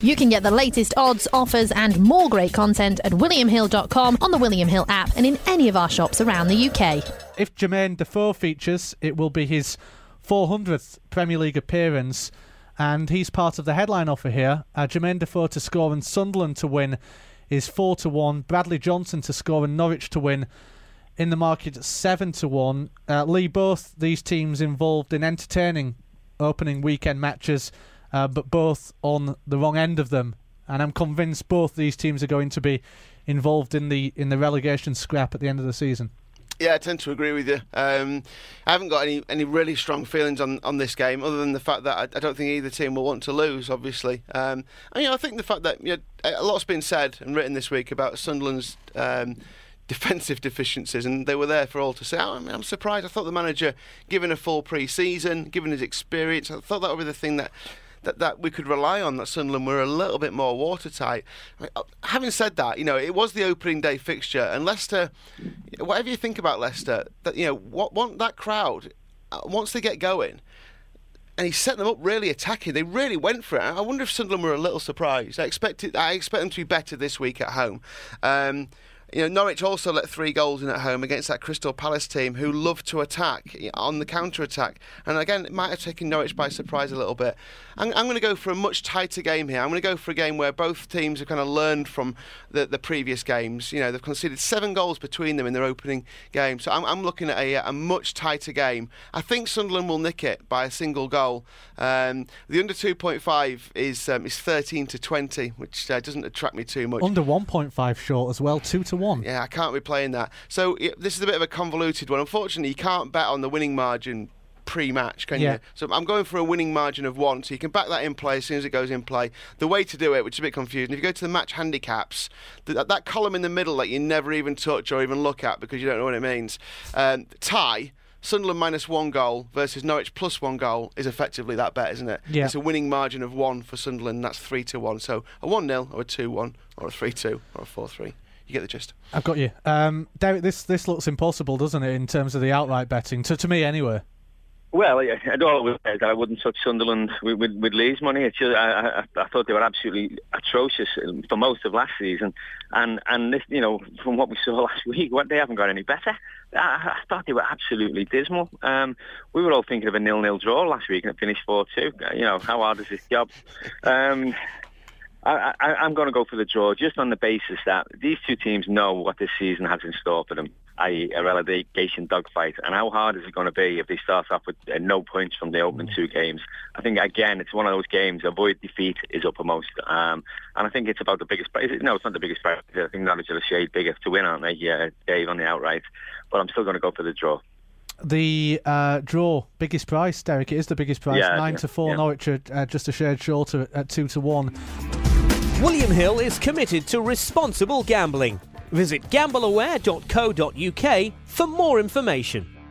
You can get the latest odds, offers and more great content at williamhill.com, on the William Hill app and in any of our shops around the UK. If Jermaine Defoe features, it will be his 400th Premier League appearance, and he's part of the headline offer here. Jermaine Defoe to score and Sunderland to win is 4-1. Bradley Johnson to score and Norwich to win in the market at 7-1. Lee, both these teams involved in entertaining opening weekend matches, but both on the wrong end of them, and I'm convinced both these teams are going to be involved in the relegation scrap at the end of the season. Yeah, I tend to agree with you. I haven't got any really strong feelings on this game, other than the fact that I don't think either team will want to lose, obviously. And, I think the fact that a lot's been said and written this week about Sunderland's defensive deficiencies, and they were there for all to see. I'm surprised. I thought the manager, given a full pre-season, given his experience, I thought that would be the thing that we could rely on, that Sunderland were a little bit more watertight. Having said that, it was the opening day fixture, and Leicester, whatever you think about Leicester, that that crowd, once they get going, and he set them up really attacking, they really went for it. I wonder if Sunderland were a little surprised. I expect them to be better this week at home. Norwich also let 3 goals in at home against that Crystal Palace team who love to attack on the counter-attack. And again, it might have taken Norwich by surprise a little bit. I'm going to go for a much tighter game here. I'm going to go for a game where both teams have kind of learned from the previous games. They've conceded 7 goals between them in their opening game. So I'm looking at a much tighter game. I think Sunderland will nick it by a single goal. The under 2.5 is 13-20, which doesn't attract me too much. Under 1.5 short as well, 2-1. Yeah, I can't be playing that. So this is a bit of a convoluted one. Unfortunately, you can't bet on the winning margin pre-match, can you? So I'm going for a winning margin of 1, so you can back that in play as soon as it goes in play. The way to do it, which is a bit confusing, if you go to the match handicaps, that column in the middle that you never even touch or even look at because you don't know what it means, tie, Sunderland minus 1 goal versus Norwich plus 1 goal is effectively that bet, isn't it? Yeah. It's a winning margin of 1 for Sunderland, and that's 3-1. So a 1-0 or a 2-1 or a 3-2 or a 4-3. You get the gist. I've got you. Derek, this looks impossible, doesn't it, in terms of the outright betting, to me anyway? Well, I wouldn't touch Sunderland with Lee's money. It's just, I thought they were absolutely atrocious for most of last season, and this, from what we saw last week, they haven't got any better. I thought they were absolutely dismal. We were all thinking of a 0-0 draw last week, and it finished 4-2. How hard is this job? I'm going to go for the draw, just on the basis that these two teams know what this season has in store for them, i.e. a relegation dogfight. And how hard is it going to be if they start off with no points from the opening 2 games? I think, again, it's one of those games, avoid defeat is uppermost. And I think it's about the biggest prize. No, it's not the biggest prize. I think Norwich are a shade bigger to win, aren't they? Yeah, Dave, on the outright. But I'm still going to go for the draw. The draw, biggest price, Derek, it is the biggest price. 9-4, yeah. Norwich are just a shade shorter at 2-1. William Hill is committed to responsible gambling. Visit gambleaware.co.uk for more information.